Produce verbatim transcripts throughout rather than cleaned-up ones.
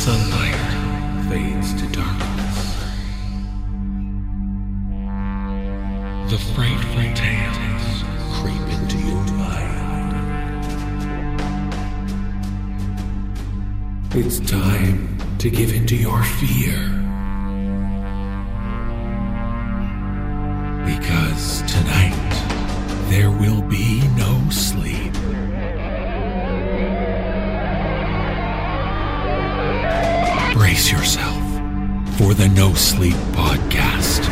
Sunlight fades to darkness. The frightful tales creep into your mind. It's time to give into your fear. Because tonight, there will be no sleep. Brace yourself for the No Sleep Podcast.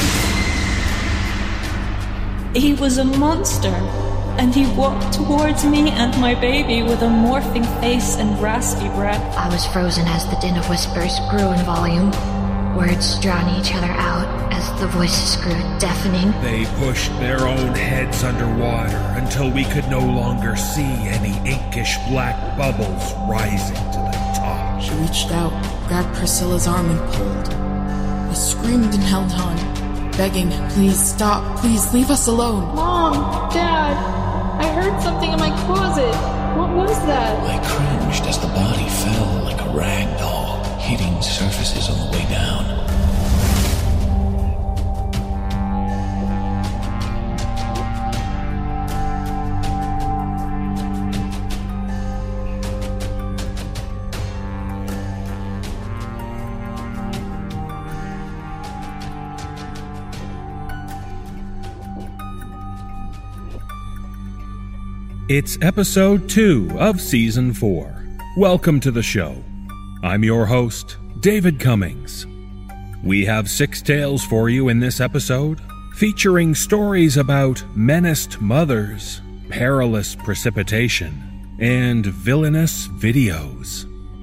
He was a monster, and he walked towards me and my baby with a morphing face and raspy breath. I was frozen as the din of whispers grew in volume. Words drowned each other out as the voices grew deafening. They pushed their own heads underwater until we could no longer see any inkish black bubbles rising to the top. She reached out, grabbed Priscilla's arm and pulled. I screamed and held on, begging, please stop, please leave us alone. Mom, Dad, I heard something in my closet. What was that? I cringed as the body fell like a rag doll, hitting surfaces on the way down. It's episode two of season four. Welcome to the show. I'm your host, David Cummings. We have six tales for you in this episode, featuring stories about menaced mothers, perilous precipitation, and villainous videos.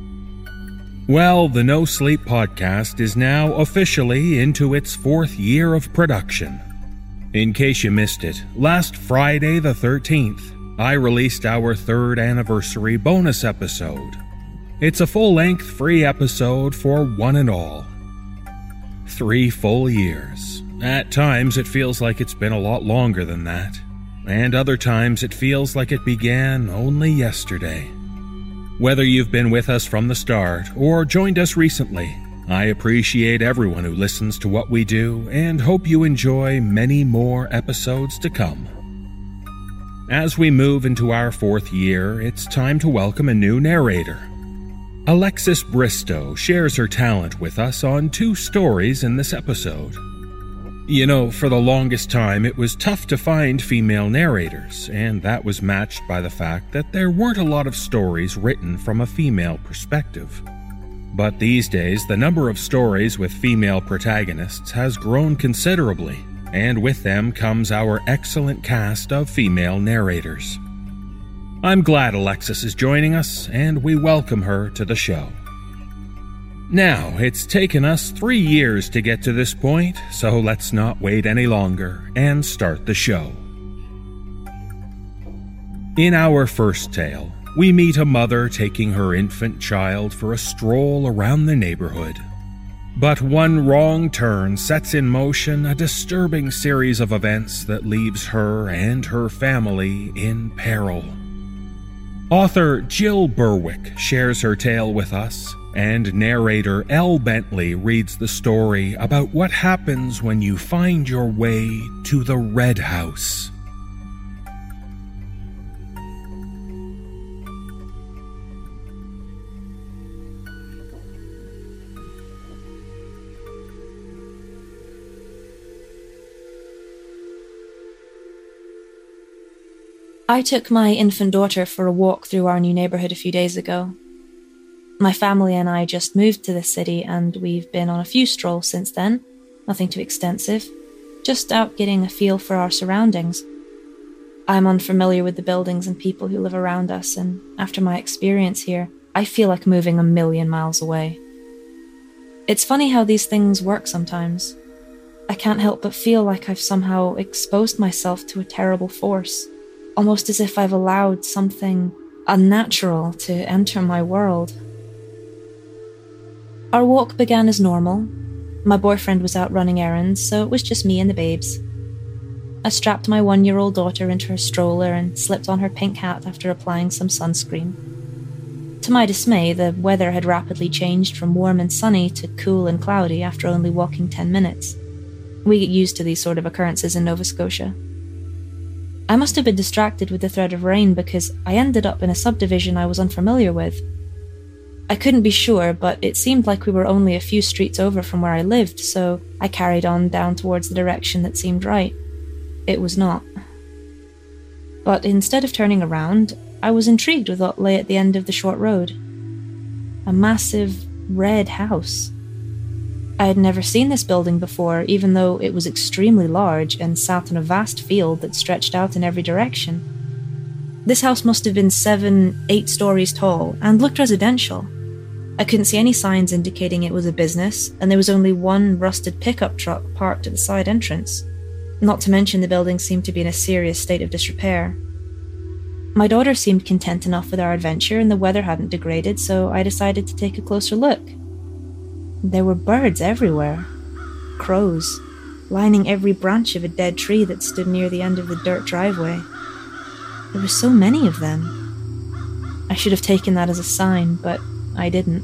Well, the No Sleep Podcast is now officially into its fourth year of production. In case you missed it, last Friday the thirteenth, I released our third anniversary bonus episode. It's a full-length free episode for one and all. Three full years. At times it feels like it's been a lot longer than that, and other times it feels like it began only yesterday. Whether you've been with us from the start or joined us recently, I appreciate everyone who listens to what we do and hope you enjoy many more episodes to come. As we move into our fourth year, it's time to welcome a new narrator. Alexis Bristow shares her talent with us on two stories in this episode. You know, for the longest time, it was tough to find female narrators, and that was matched by the fact that there weren't a lot of stories written from a female perspective. But these days, the number of stories with female protagonists has grown considerably, and with them comes our excellent cast of female narrators. I'm glad Alexis is joining us, and we welcome her to the show. Now, it's taken us three years to get to this point, so let's not wait any longer and start the show. In our first tale, we meet a mother taking her infant child for a stroll around the neighborhood. But one wrong turn sets in motion a disturbing series of events that leaves her and her family in peril. Author Jill Berwick shares her tale with us, and narrator Elle Bentley reads the story about what happens when you find your way to the Red House. I took my infant daughter for a walk through our new neighborhood a few days ago. My family and I just moved to this city, and we've been on a few strolls since then. Nothing too extensive, just out getting a feel for our surroundings. I'm unfamiliar with the buildings and people who live around us, and after my experience here, I feel like moving a million miles away. It's funny how these things work sometimes. I can't help but feel like I've somehow exposed myself to a terrible force. Almost as if I've allowed something unnatural to enter my world. Our walk began as normal. My boyfriend was out running errands, so it was just me and the babes. I strapped my one-year-old daughter into her stroller and slipped on her pink hat after applying some sunscreen. To my dismay, the weather had rapidly changed from warm and sunny to cool and cloudy after only walking ten minutes. We get used to these sort of occurrences in Nova Scotia. I must have been distracted with the threat of rain because I ended up in a subdivision I was unfamiliar with. I couldn't be sure, but it seemed like we were only a few streets over from where I lived, so I carried on down towards the direction that seemed right. It was not. But instead of turning around, I was intrigued with what lay at the end of the short road. A massive red house. I had never seen this building before, even though it was extremely large and sat on a vast field that stretched out in every direction. This house must have been seven, eight stories tall and looked residential. I couldn't see any signs indicating it was a business, and there was only one rusted pickup truck parked at the side entrance. Not to mention the building seemed to be in a serious state of disrepair. My daughter seemed content enough with our adventure, and the weather hadn't degraded, so I decided to take a closer look. There were birds everywhere. Crows, lining every branch of a dead tree that stood near the end of the dirt driveway. There were so many of them. I should have taken that as a sign, but I didn't.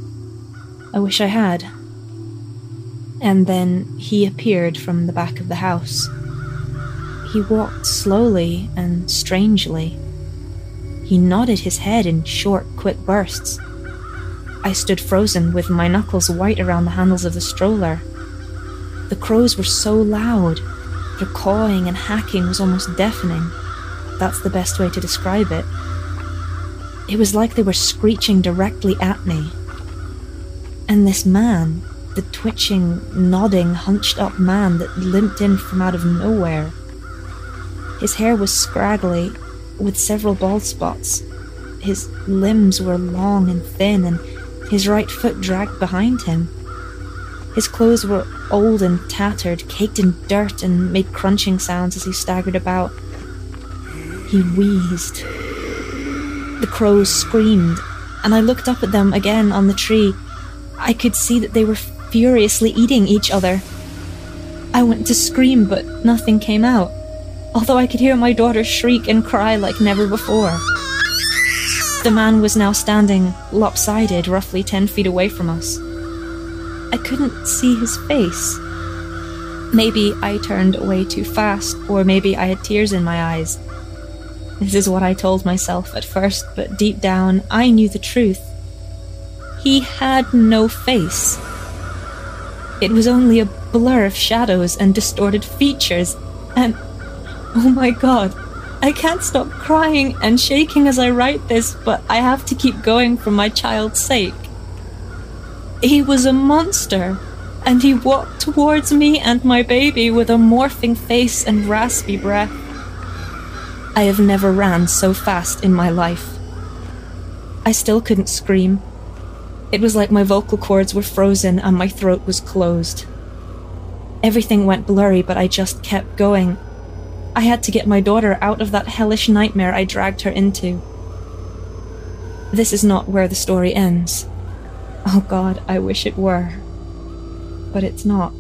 I wish I had. And then he appeared from the back of the house. He walked slowly and strangely. He nodded his head in short, quick bursts. I stood frozen with my knuckles white around the handles of the stroller. The crows were so loud. Their cawing and hacking was almost deafening. That's the best way to describe it. It was like they were screeching directly at me. And this man, the twitching, nodding, hunched-up man that limped in from out of nowhere. His hair was scraggly, with several bald spots. His limbs were long and thin, and his right foot dragged behind him. His clothes were old and tattered, caked in dirt, and made crunching sounds as he staggered about. He wheezed. The crows screamed, and I looked up at them again on the tree. I could see that they were furiously eating each other. I went to scream, but nothing came out, although I could hear my daughter shriek and cry like never before. The man was now standing lopsided, roughly ten feet away from us. I couldn't see his face. Maybe I turned away too fast, or maybe I had tears in my eyes. This is what I told myself at first, but deep down, I knew the truth. He had no face. It was only a blur of shadows and distorted features, and oh my god, I can't stop crying and shaking as I write this, but I have to keep going for my child's sake. He was a monster, and he walked towards me and my baby with a morphing face and raspy breath. I have never ran so fast in my life. I still couldn't scream. It was like my vocal cords were frozen and my throat was closed. Everything went blurry, but I just kept going. I had to get my daughter out of that hellish nightmare I dragged her into. This is not where the story ends. Oh God, I wish it were. But it's not.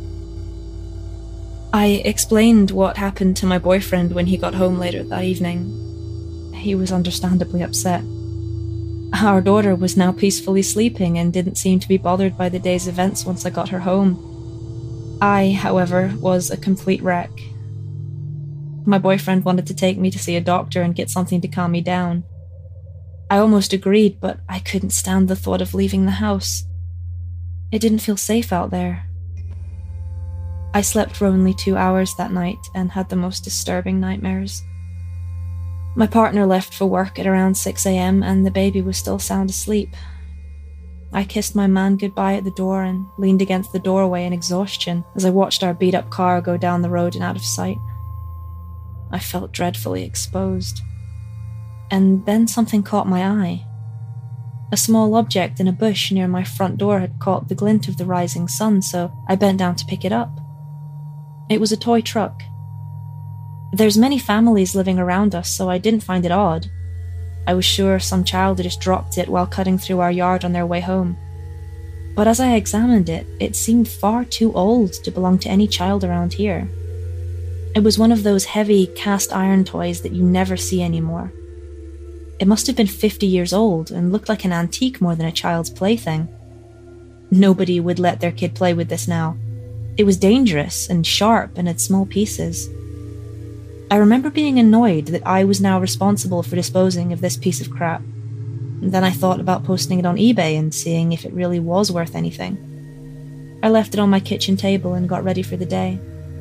I explained what happened to my boyfriend when he got home later that evening. He was understandably upset. Our daughter was now peacefully sleeping and didn't seem to be bothered by the day's events once I got her home. I, however, was a complete wreck. My boyfriend wanted to take me to see a doctor and get something to calm me down. I almost agreed, but I couldn't stand the thought of leaving the house. It didn't feel safe out there. I slept for only two hours that night and had the most disturbing nightmares. My partner left for work at around six a.m. and the baby was still sound asleep. I kissed my man goodbye at the door and leaned against the doorway in exhaustion as I watched our beat-up car go down the road and out of sight. I felt dreadfully exposed. And then something caught my eye. A small object in a bush near my front door had caught the glint of the rising sun, so I bent down to pick it up. It was a toy truck. There's many families living around us, so I didn't find it odd. I was sure some child had just dropped it while cutting through our yard on their way home. But as I examined it, it seemed far too old to belong to any child around here. It was one of those heavy cast iron toys that you never see anymore. It must have been fifty years old and looked like an antique more than a child's plaything. Nobody would let their kid play with this now. It was dangerous and sharp and had small pieces. I remember being annoyed that I was now responsible for disposing of this piece of crap. Then I thought about posting it on eBay and seeing if it really was worth anything. I left it on my kitchen table and got ready for the day.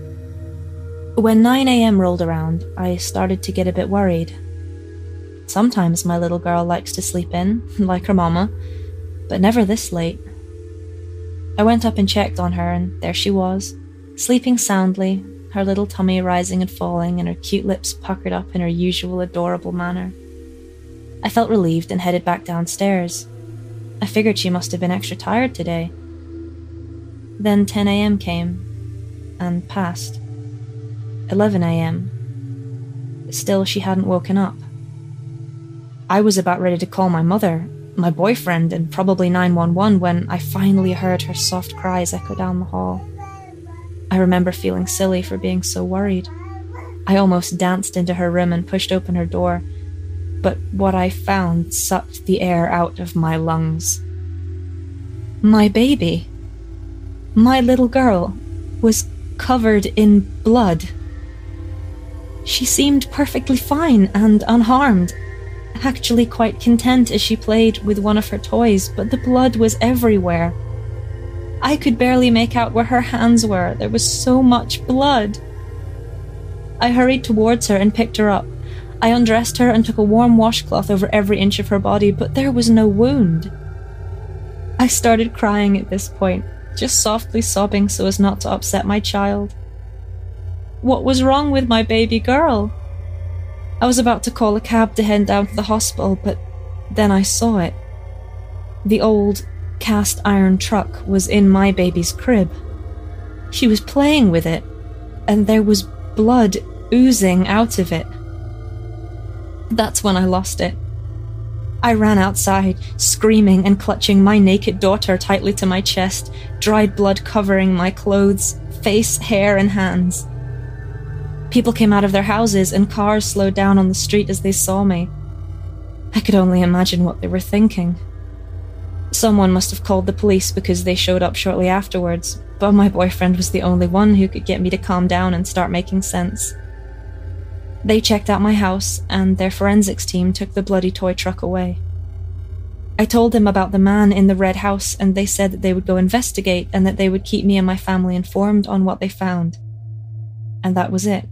When nine a.m. rolled around, I started to get a bit worried. Sometimes my little girl likes to sleep in, like her mama, but never this late. I went up and checked on her, and there she was, sleeping soundly, her little tummy rising and falling and her cute lips puckered up in her usual adorable manner. I felt relieved and headed back downstairs. I figured she must have been extra tired today. Then ten a.m. came, and passed. eleven a.m. Still, she hadn't woken up. I was about ready to call my mother, my boyfriend, and probably nine one one when I finally heard her soft cries echo down the hall. I remember feeling silly for being so worried. I almost danced into her room and pushed open her door, but what I found sucked the air out of my lungs. My baby, my little girl, was covered in blood. She seemed perfectly fine and unharmed, actually quite content as she played with one of her toys, but the blood was everywhere. I could barely make out where her hands were. There was so much blood. I hurried towards her and picked her up. I undressed her and took a warm washcloth over every inch of her body, but there was no wound. I started crying at this point, just softly sobbing so as not to upset my child. What was wrong with my baby girl? I was about to call a cab to head down to the hospital, but then I saw it. The old cast iron truck was in my baby's crib. She was playing with it, and there was blood oozing out of it. That's when I lost it. I ran outside, screaming and clutching my naked daughter tightly to my chest, dried blood covering my clothes, face, hair, and hands. People came out of their houses, and cars slowed down on the street as they saw me. I could only imagine what they were thinking. Someone must have called the police because they showed up shortly afterwards, but my boyfriend was the only one who could get me to calm down and start making sense. They checked out my house, and their forensics team took the bloody toy truck away. I told them about the man in the red house, and they said that they would go investigate and that they would keep me and my family informed on what they found. And that was it.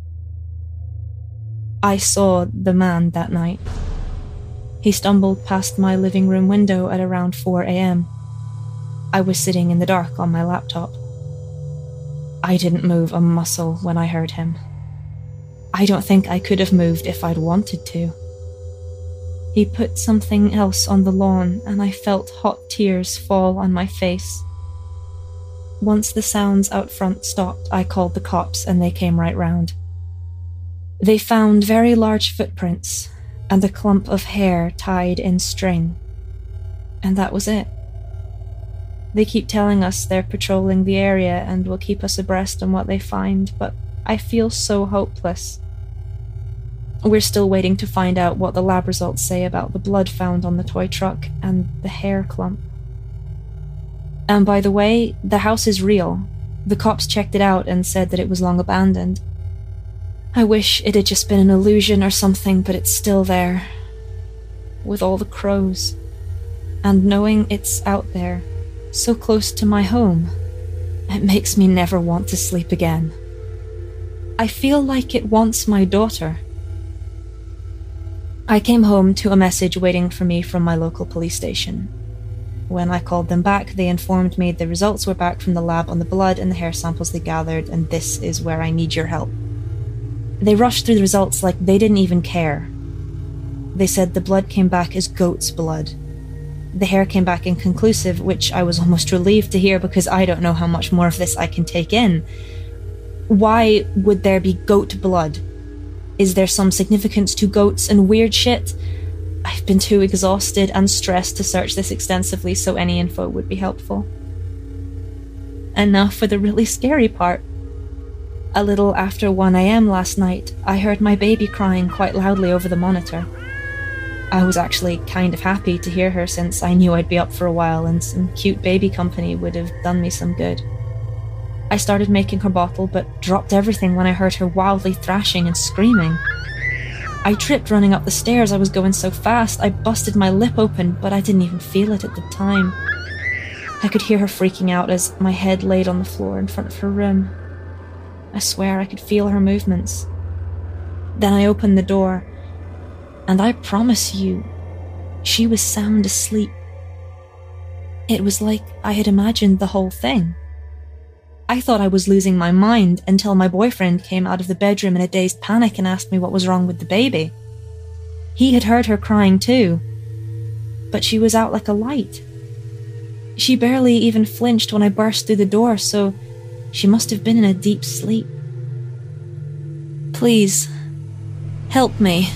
I saw the man that night. He stumbled past my living room window at around four a.m. I was sitting in the dark on my laptop. I didn't move a muscle when I heard him. I don't think I could have moved if I'd wanted to. He put something else on the lawn, and I felt hot tears fall on my face. Once the sounds out front stopped, I called the cops, and they came right round. They found very large footprints, and a clump of hair tied in string. And that was it. They keep telling us they're patrolling the area and will keep us abreast on what they find, but I feel so hopeless. We're still waiting to find out what the lab results say about the blood found on the toy truck and the hair clump. And by the way, the house is real. The cops checked it out and said that it was long abandoned. I wish it had just been an illusion or something, but it's still there. With all the crows. And knowing it's out there, so close to my home, it makes me never want to sleep again. I feel like it wants my daughter. I came home to a message waiting for me from my local police station. When I called them back, they informed me the results were back from the lab on the blood and the hair samples they gathered, and this is where I need your help. They rushed through the results like they didn't even care. They said the blood came back as goat's blood. The hair came back inconclusive, which I was almost relieved to hear because I don't know how much more of this I can take in. Why would there be goat blood? Is there some significance to goats and weird shit? I've been too exhausted and stressed to search this extensively, so any info would be helpful. And now for the really scary part. A little after one a.m. last night, I heard my baby crying quite loudly over the monitor. I was actually kind of happy to hear her since I knew I'd be up for a while and some cute baby company would have done me some good. I started making her bottle but dropped everything when I heard her wildly thrashing and screaming. I tripped running up the stairs. I was going so fast I busted my lip open, but I didn't even feel it at the time. I could hear her freaking out as my head laid on the floor in front of her room. I swear I could feel her movements. Then I opened the door, and I promise you, she was sound asleep. It was like I had imagined the whole thing. I thought I was losing my mind until my boyfriend came out of the bedroom in a dazed panic and asked me what was wrong with the baby. He had heard her crying too, but she was out like a light. She barely even flinched when I burst through the door, so she must have been in a deep sleep. Please, help me.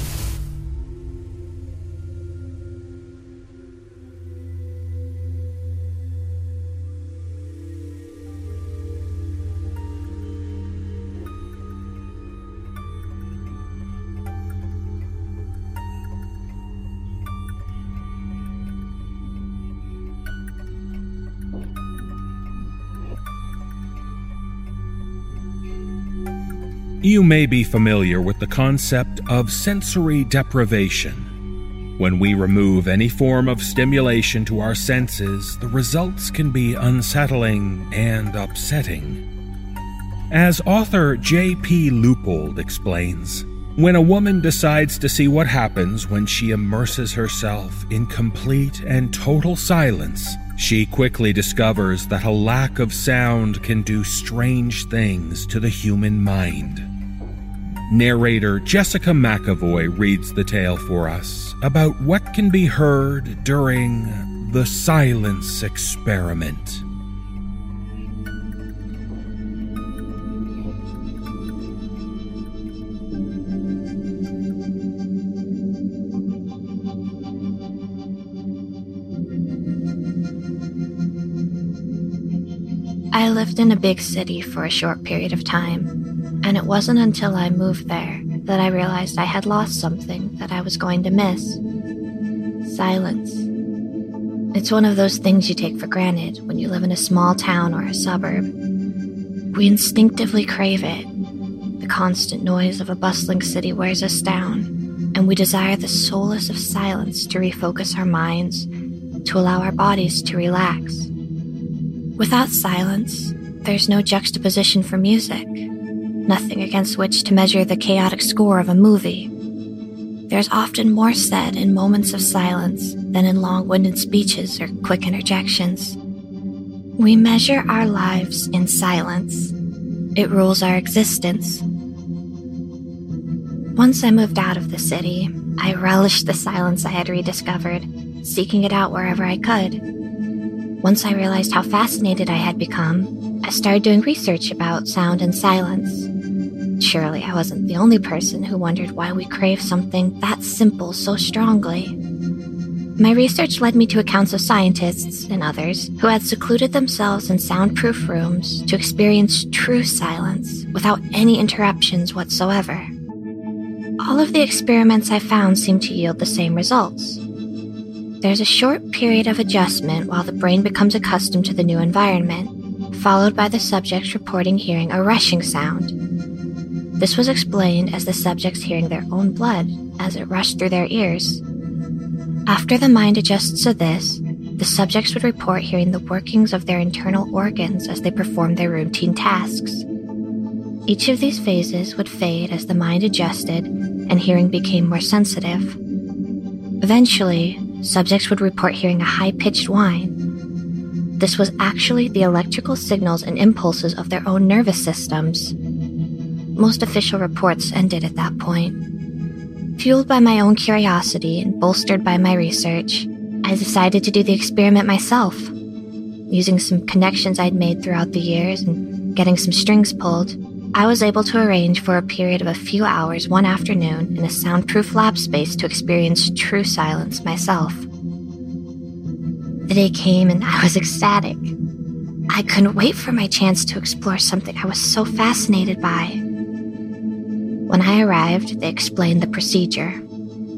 You may be familiar with the concept of sensory deprivation. When we remove any form of stimulation to our senses, the results can be unsettling and upsetting. As author J P Leupold explains, when a woman decides to see what happens when she immerses herself in complete and total silence, she quickly discovers that a lack of sound can do strange things to the human mind. Narrator Jessica McAvoy reads the tale for us about what can be heard during the silence experiment. I lived in a big city for a short period of time, and it wasn't until I moved there that I realized I had lost something that I was going to miss. Silence. It's one of those things you take for granted when you live in a small town or a suburb. We instinctively crave it. The constant noise of a bustling city wears us down, and we desire the solace of silence to refocus our minds, to allow our bodies to relax. Without silence, there's no juxtaposition for music, nothing against which to measure the chaotic score of a movie. There's often more said in moments of silence than in long-winded speeches or quick interjections. We measure our lives in silence. It rules our existence. Once I moved out of the city, I relished the silence I had rediscovered, seeking it out wherever I could. Once I realized how fascinated I had become, I started doing research about sound and silence. Surely I wasn't the only person who wondered why we crave something that simple so strongly. My research led me to accounts of scientists and others who had secluded themselves in soundproof rooms to experience true silence without any interruptions whatsoever. All of the experiments I found seemed to yield the same results. There's a short period of adjustment while the brain becomes accustomed to the new environment, followed by the subjects reporting hearing a rushing sound. This was explained as the subjects hearing their own blood as it rushed through their ears. After the mind adjusts to this, the subjects would report hearing the workings of their internal organs as they performed their routine tasks. Each of these phases would fade as the mind adjusted and hearing became more sensitive. Eventually, subjects would report hearing a high-pitched whine. This was actually the electrical signals and impulses of their own nervous systems. Most official reports ended at that point. Fueled by my own curiosity and bolstered by my research, I decided to do the experiment myself. Using some connections I'd made throughout the years and getting some strings pulled, I was able to arrange for a period of a few hours one afternoon in a soundproof lab space to experience true silence myself. The day came and I was ecstatic. I couldn't wait for my chance to explore something I was so fascinated by. When I arrived, they explained the procedure.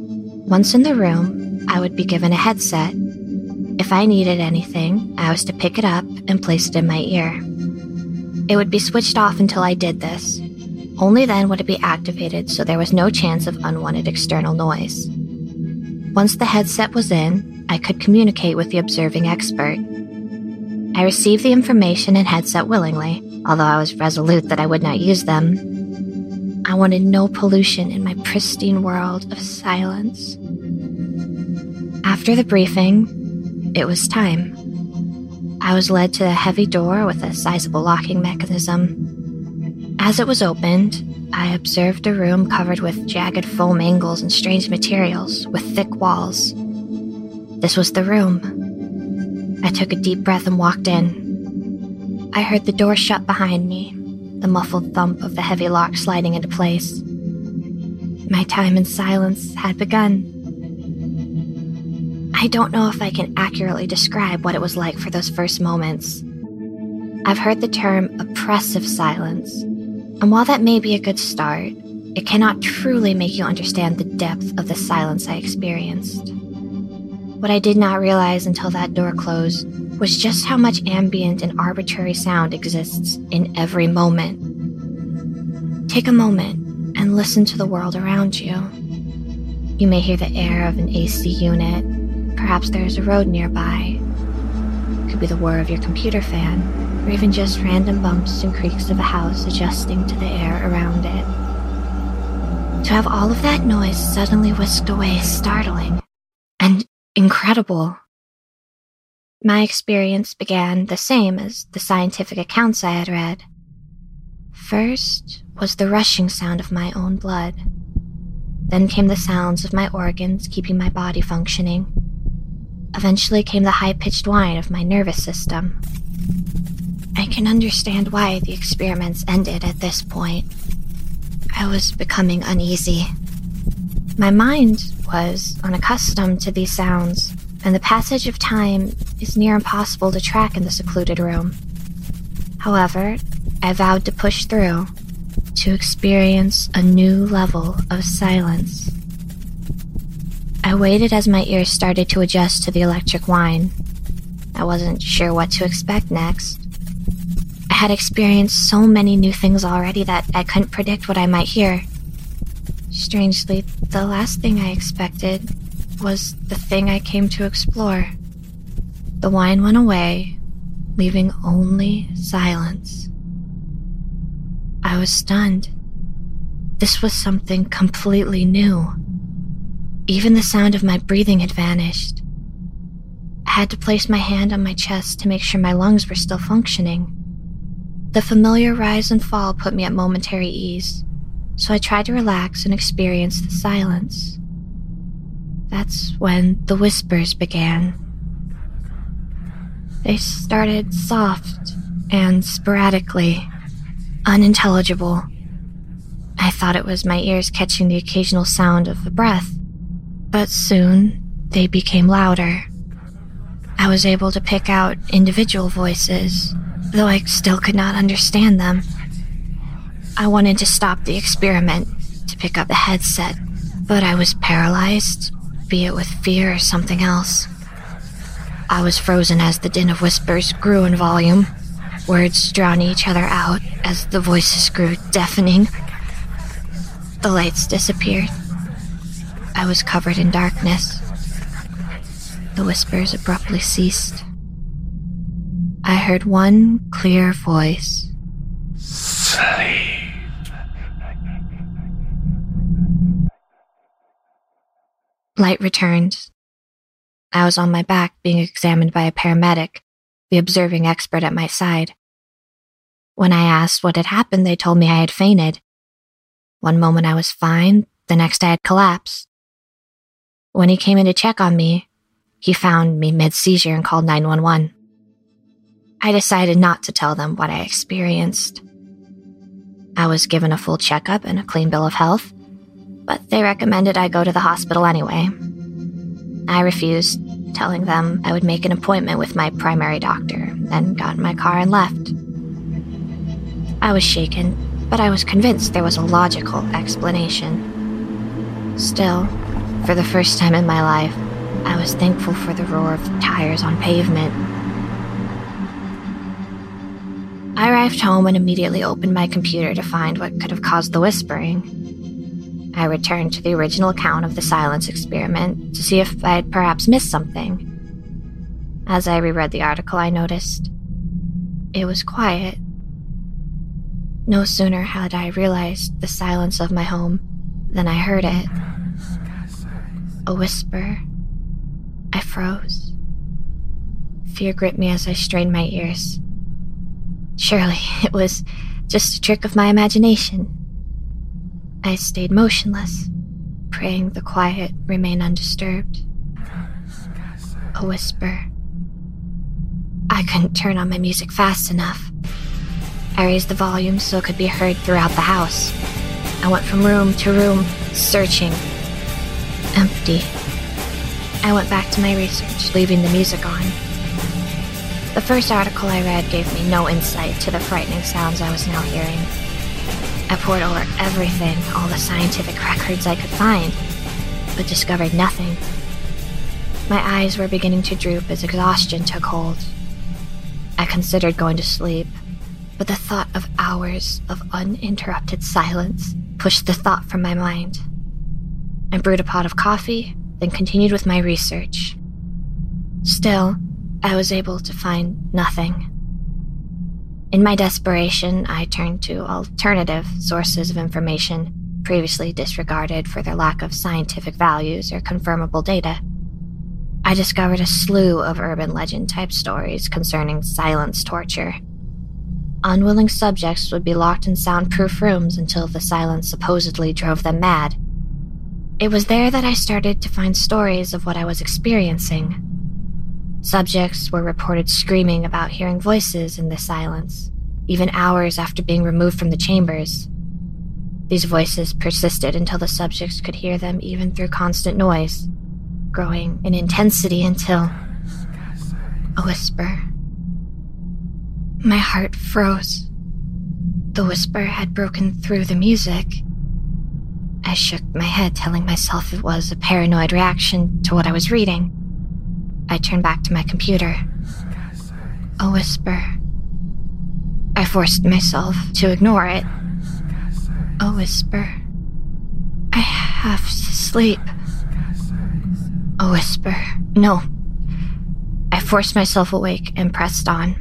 Once in the room, I would be given a headset. If I needed anything, I was to pick it up and place it in my ear. It would be switched off until I did this. Only then would it be activated, so there was no chance of unwanted external noise. Once the headset was in, I could communicate with the observing expert. I received the information and headset willingly, although I was resolute that I would not use them. I wanted no pollution in my pristine world of silence. After the briefing, it was time. I was led to a heavy door with a sizable locking mechanism. As it was opened, I observed a room covered with jagged foam angles and strange materials, with thick walls. This was the room. I took a deep breath and walked in. I heard the door shut behind me, the muffled thump of the heavy lock sliding into place. My time in silence had begun. I don't know if I can accurately describe what it was like for those first moments. I've heard the term oppressive silence, and while that may be a good start, it cannot truly make you understand the depth of the silence I experienced. What I did not realize until that door closed was just how much ambient and arbitrary sound exists in every moment. Take a moment and listen to the world around you. You may hear the air of an A C unit. Perhaps there is a road nearby. It could be the whir of your computer fan, or even just random bumps and creaks of a house adjusting to the air around it. To have all of that noise suddenly whisked away is startling and incredible. My experience began the same as the scientific accounts I had read. First was the rushing sound of my own blood. Then came the sounds of my organs keeping my body functioning. Eventually came the high-pitched whine of my nervous system. I can understand why the experiments ended at this point. I was becoming uneasy. My mind was unaccustomed to these sounds, and the passage of time is near impossible to track in the secluded room. However, I vowed to push through, to experience a new level of silence. I waited as my ears started to adjust to the electric whine. I wasn't sure what to expect next. I had experienced so many new things already that I couldn't predict what I might hear. Strangely, the last thing I expected was the thing I came to explore. The whine went away, leaving only silence. I was stunned. This was something completely new. Even the sound of my breathing had vanished. I had to place my hand on my chest to make sure my lungs were still functioning. The familiar rise and fall put me at momentary ease, so I tried to relax and experience the silence. That's when the whispers began. They started soft and sporadically, unintelligible. I thought it was my ears catching the occasional sound of a breath, but soon they became louder. I was able to pick out individual voices, though I still could not understand them. I wanted to stop the experiment, to pick up the headset, but I was paralyzed, be it with fear or something else. I was frozen as the din of whispers grew in volume, words drowning each other out as the voices grew deafening. The lights disappeared. I was covered in darkness. The whispers abruptly ceased. I heard one clear voice. Sleep. Light returned. I was on my back being examined by a paramedic, the observing expert at my side. When I asked what had happened, they told me I had fainted. One moment I was fine, the next I had collapsed. When he came in to check on me, he found me mid-seizure and called nine one one. I decided not to tell them what I experienced. I was given a full checkup and a clean bill of health, but they recommended I go to the hospital anyway. I refused, telling them I would make an appointment with my primary doctor, then got in my car and left. I was shaken, but I was convinced there was a logical explanation. Still, For the first time in my life, I was thankful for the roar of tires on pavement. I arrived home and immediately opened my computer to find what could have caused the whispering. I returned to the original account of the silence experiment to see if I had perhaps missed something. As I reread the article, I noticed it was quiet. No sooner had I realized the silence of my home than I heard it. A whisper. I froze. Fear gripped me as I strained my ears. Surely it was just a trick of my imagination. I stayed motionless, praying the quiet remain undisturbed. A whisper. I couldn't turn on my music fast enough. I raised the volume so it could be heard throughout the house. I went from room to room, searching. Empty. I went back to my research, leaving the music on. The first article I read gave me no insight to the frightening sounds I was now hearing. I pored over everything, all the scientific records I could find, but discovered nothing. My eyes were beginning to droop as exhaustion took hold. I considered going to sleep, but the thought of hours of uninterrupted silence pushed the thought from my mind. I brewed a pot of coffee, then continued with my research. Still, I was able to find nothing. In my desperation, I turned to alternative sources of information previously disregarded for their lack of scientific values or confirmable data. I discovered a slew of urban legend-type stories concerning silence torture. Unwilling subjects would be locked in soundproof rooms until the silence supposedly drove them mad. It was there that I started to find stories of what I was experiencing. Subjects were reported screaming about hearing voices in the silence, even hours after being removed from the chambers. These voices persisted until the subjects could hear them even through constant noise, growing in intensity until... a whisper. My heart froze. The whisper had broken through the music. I shook my head, telling myself it was a paranoid reaction to what I was reading. I turned back to my computer. A whisper. I forced myself to ignore it. A whisper. I have to sleep. A whisper. No. I forced myself awake and pressed on.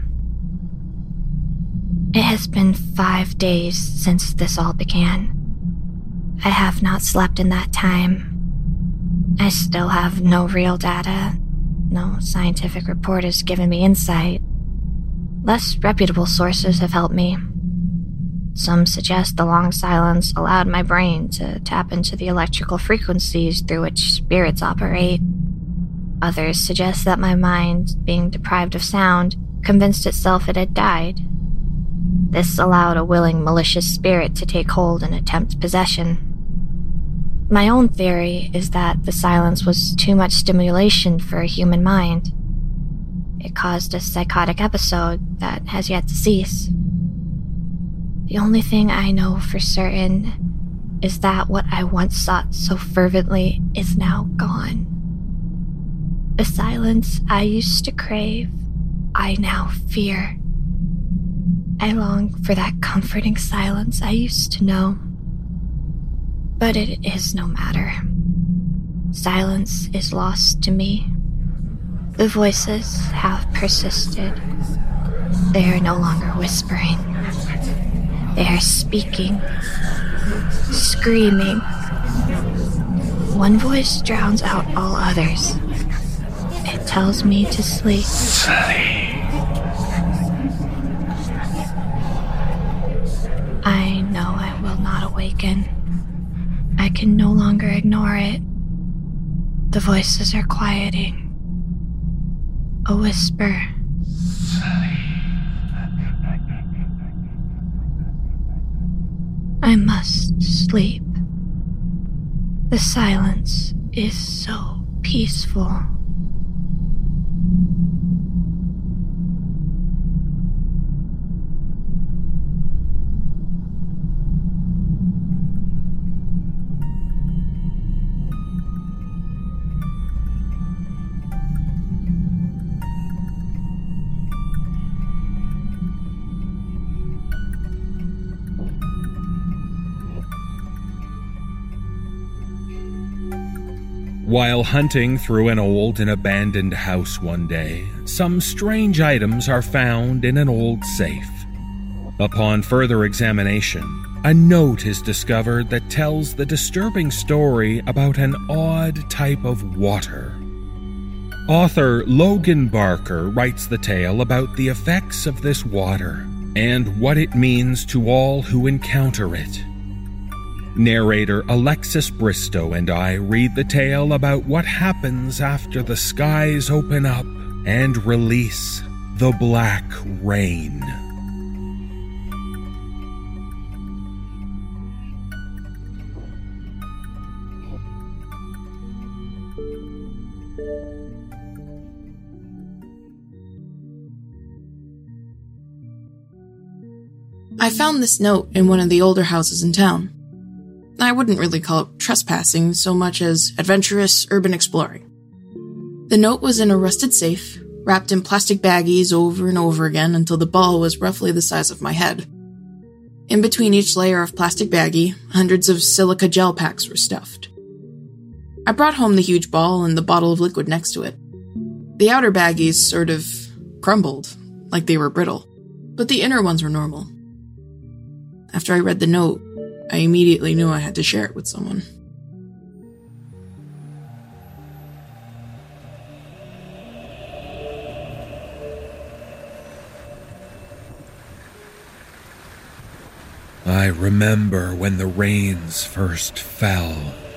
It has been five days since this all began. I have not slept in that time. I still have no real data. No scientific report has given me insight. Less reputable sources have helped me. Some suggest the long silence allowed my brain to tap into the electrical frequencies through which spirits operate. Others suggest that my mind, being deprived of sound, convinced itself it had died. This allowed a willing, malicious spirit to take hold and attempt possession. My own theory is that the silence was too much stimulation for a human mind. It caused a psychotic episode that has yet to cease. The only thing I know for certain is that what I once sought so fervently is now gone. The silence I used to crave, I now fear. I long for that comforting silence I used to know. But it is no matter. Silence is lost to me. The voices have persisted. They are no longer whispering. They are speaking, screaming. One voice drowns out all others. It tells me to sleep. Sleep. I know I will not awaken. I can no longer ignore it. The voices are quieting. A whisper. I must sleep. The silence is so peaceful. While hunting through an old and abandoned house one day, some strange items are found in an old safe. Upon further examination, a note is discovered that tells the disturbing story about an odd type of water. Author Logan Barker writes the tale about the effects of this water and what it means to all who encounter it. Narrator Alexis Bristow and I read the tale about what happens after the skies open up and release the black rain. I found this note in one of the older houses in town. I wouldn't really call it trespassing so much as adventurous urban exploring. The note was in a rusted safe, wrapped in plastic baggies over and over again until the ball was roughly the size of my head. In between each layer of plastic baggie, hundreds of silica gel packs were stuffed. I brought home the huge ball and the bottle of liquid next to it. The outer baggies sort of crumbled, like they were brittle, but the inner ones were normal. After I read the note, I immediately knew I had to share it with someone. I remember when the rains first fell.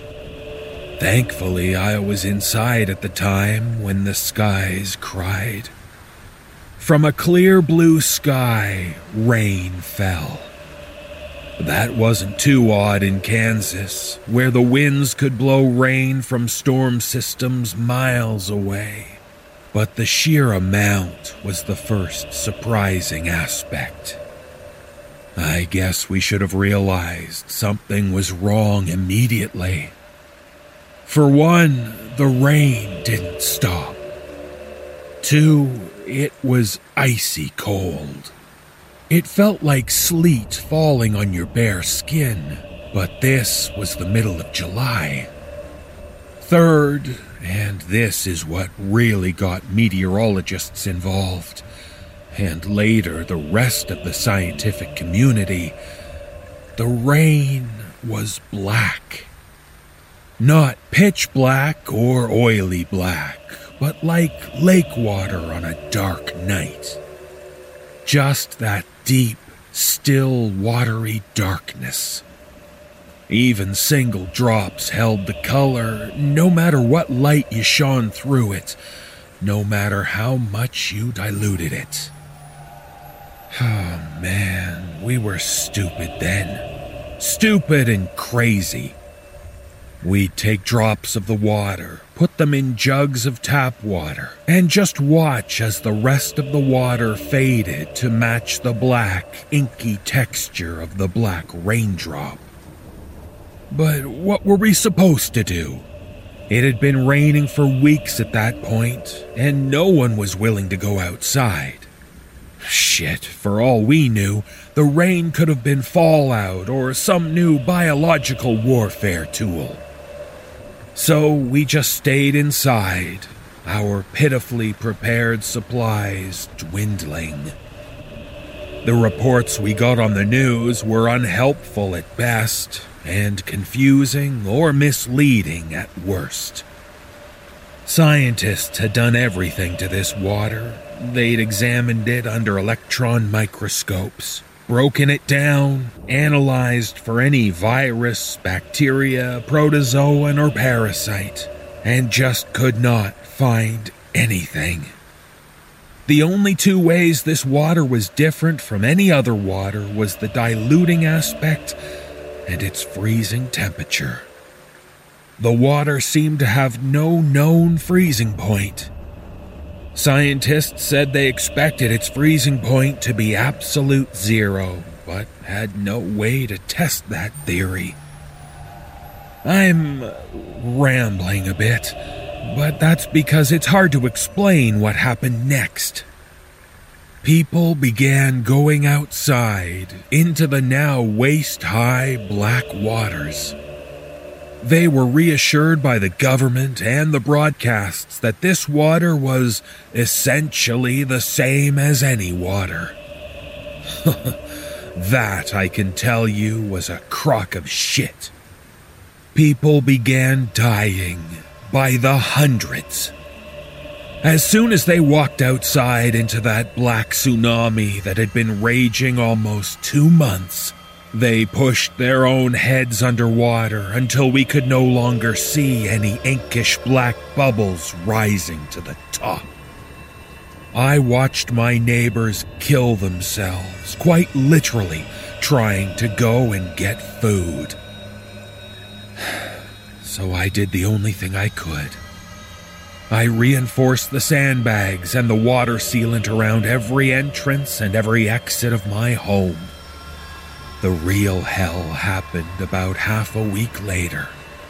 Thankfully, I was inside at the time when the skies cried. From a clear blue sky, rain fell. That wasn't too odd in Kansas, where the winds could blow rain from storm systems miles away. But the sheer amount was the first surprising aspect. I guess we should have realized something was wrong immediately. For one, the rain didn't stop. Two, it was icy cold. It felt like sleet falling on your bare skin, but this was the middle of July. Third, and this is what really got meteorologists involved, and later the rest of the scientific community, the rain was black. Not pitch black or oily black, but like lake water on a dark night. Just that deep, still, watery darkness. Even single drops held the color, no matter what light you shone through it, no matter how much you diluted it. Oh man, we were stupid then. Stupid and crazy. We'd take drops of the water, put them in jugs of tap water, and just watch as the rest of the water faded to match the black, inky texture of the black raindrop. But what were we supposed to do? It had been raining for weeks at that point, and no one was willing to go outside. Shit, for all we knew, the rain could have been fallout or some new biological warfare tool. So we just stayed inside, our pitifully prepared supplies dwindling. The reports we got on the news were unhelpful at best, and confusing or misleading at worst. Scientists had done everything to this water. They'd examined it under electron microscopes, broken it down, analyzed for any virus, bacteria, protozoan, or parasite, and just could not find anything. The only two ways this water was different from any other water was the diluting aspect and its freezing temperature. The water seemed to have no known freezing point. Scientists said they expected its freezing point to be absolute zero, but had no way to test that theory. I'm rambling a bit, but that's because it's hard to explain what happened next. People began going outside into the now waist-high black waters. They were reassured by the government and the broadcasts that this water was essentially the same as any water. That, I can tell you, was a crock of shit. People began dying by the hundreds. As soon as they walked outside into that black tsunami that had been raging almost two months, they pushed their own heads underwater until we could no longer see any inkish black bubbles rising to the top. I watched my neighbors kill themselves, quite literally trying to go and get food. So I did the only thing I could. I reinforced the sandbags and the water sealant around every entrance and every exit of my home. The real hell happened about half a week later.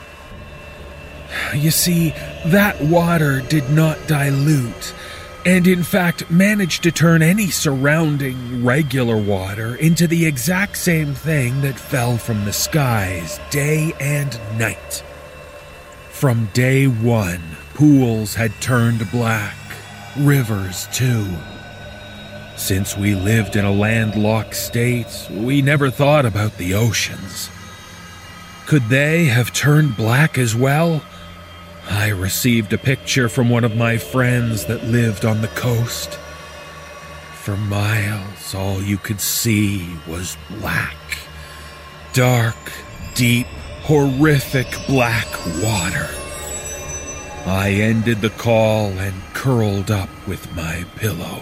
You see, that water did not dilute, and in fact managed to turn any surrounding regular water into the exact same thing that fell from the skies day and night. From day one, pools had turned black, rivers too. Since we lived in a landlocked state, we never thought about the oceans. Could they have turned black as well? I received a picture from one of my friends that lived on the coast. For miles, all you could see was black. Dark, deep, horrific black water. I ended the call and curled up with my pillow.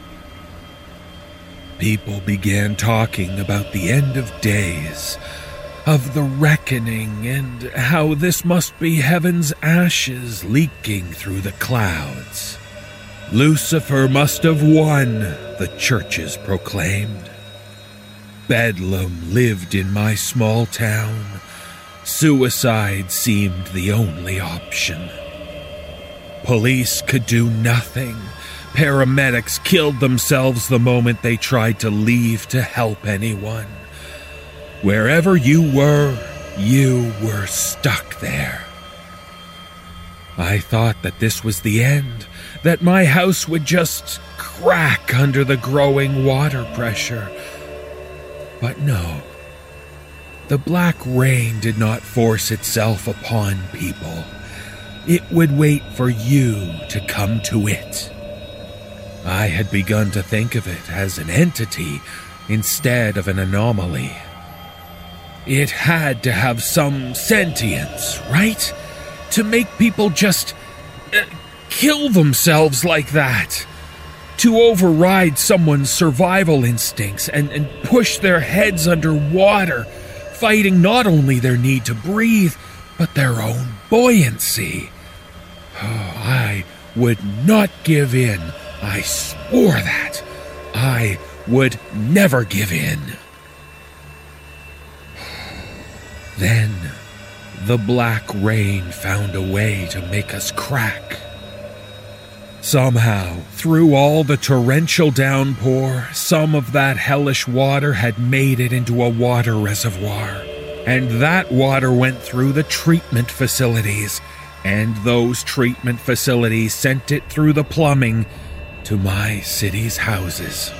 People began talking about the end of days, of the reckoning, and how this must be heaven's ashes leaking through the clouds. Lucifer must have won, the churches proclaimed. Bedlam lived in my small town. Suicide seemed the only option. Police could do nothing. Paramedics killed themselves the moment they tried to leave to help anyone. Wherever you were, you were stuck there. I thought that this was the end, that my house would just crack under the growing water pressure. But no. The black rain did not force itself upon people. It would wait for you to come to it. I had begun to think of it as an entity instead of an anomaly. It had to have some sentience, right? To make people just uh, kill themselves like that. To override someone's survival instincts and, and push their heads underwater, fighting not only their need to breathe, but their own buoyancy. Oh, I would not give in. I swore that. I would never give in. Then, the black rain found a way to make us crack. Somehow, through all the torrential downpour, some of that hellish water had made it into a water reservoir. And that water went through the treatment facilities, and those treatment facilities sent it through the plumbing to my city's houses.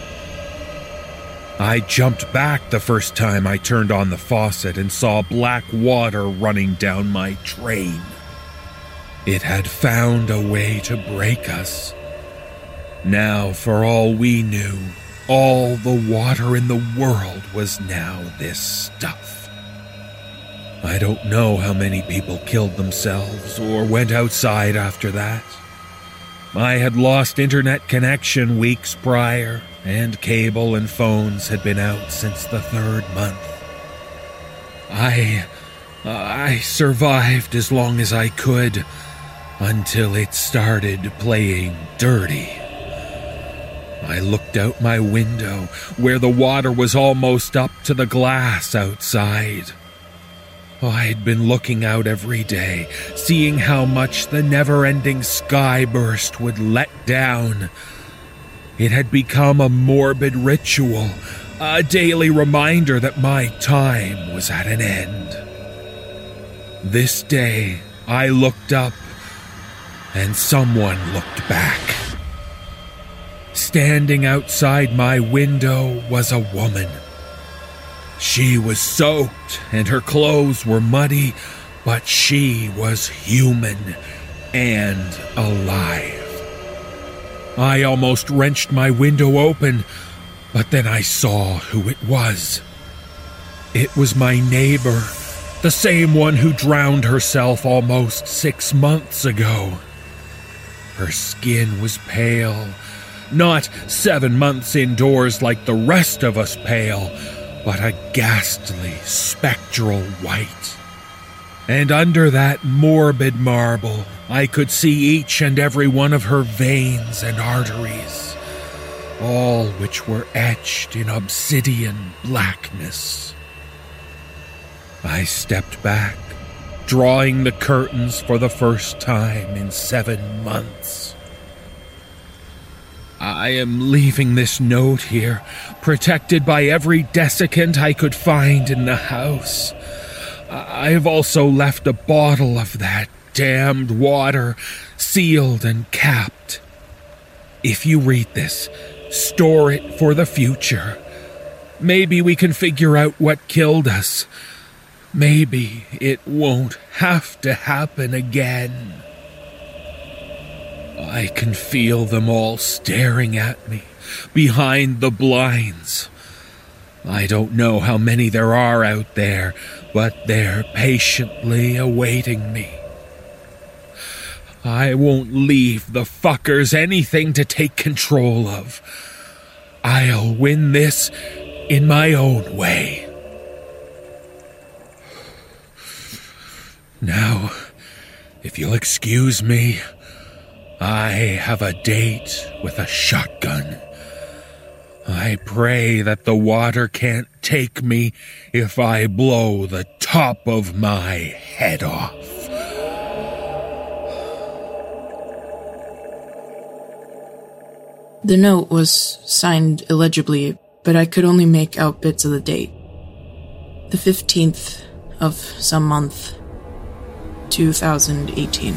I jumped back the first time I turned on the faucet and saw black water running down my drain. It had found a way to break us. Now, for all we knew, all the water in the world was now this stuff. I don't know how many people killed themselves or went outside after that. I had lost internet connection weeks prior, and cable and phones had been out since the third month. I... I survived as long as I could, until it started playing dirty. I looked out my window, where the water was almost up to the glass outside. I'd been looking out every day, seeing how much the never-ending sky burst would let down. It had become a morbid ritual, a daily reminder that my time was at an end. This day, I looked up, and someone looked back. Standing outside my window was a woman. She was soaked, and her clothes were muddy, but she was human and alive. I almost wrenched my window open, but then I saw who it was. It was my neighbor, the same one who drowned herself almost six months ago. Her skin was pale, not seven months indoors like the rest of us pale, but a ghastly, spectral white. And under that morbid marble, I could see each and every one of her veins and arteries, all which were etched in obsidian blackness. I stepped back, drawing the curtains for the first time in seven months. I am leaving this note here, protected by every desiccant I could find in the house. I've also left a bottle of that damned water, sealed and capped. If you read this, store it for the future. Maybe we can figure out what killed us. Maybe it won't have to happen again. I can feel them all staring at me, behind the blinds. I don't know how many there are out there, but they're patiently awaiting me. I won't leave the fuckers anything to take control of. I'll win this in my own way. Now, if you'll excuse me, I have a date with a shotgun. I pray that the water can't take me if I blow the top of my head off. The note was signed illegibly, but I could only make out bits of the date. The fifteenth of some month, two thousand eighteen.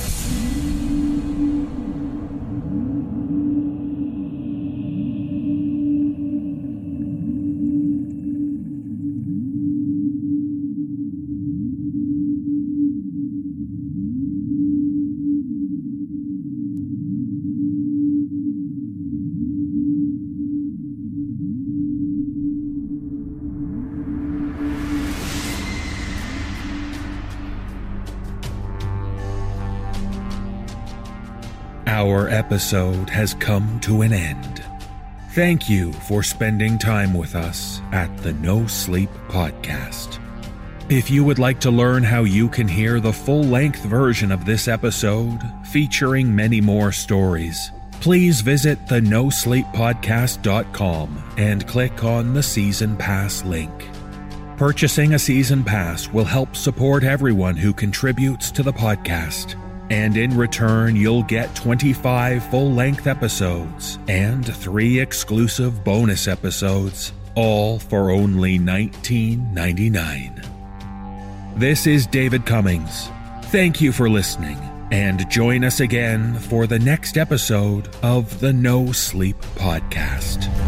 Our episode has come to an end. Thank you for spending time with us at the No Sleep Podcast. If you would like to learn how you can hear the full-length version of this episode, featuring many more stories, please visit the no sleep podcast dot com and click on the Season Pass link. Purchasing a Season Pass will help support everyone who contributes to the podcast. And in return, you'll get twenty-five full-length episodes and three exclusive bonus episodes, all for only nineteen ninety-nine. This is David Cummings. Thank you for listening, and join us again for the next episode of the No Sleep Podcast.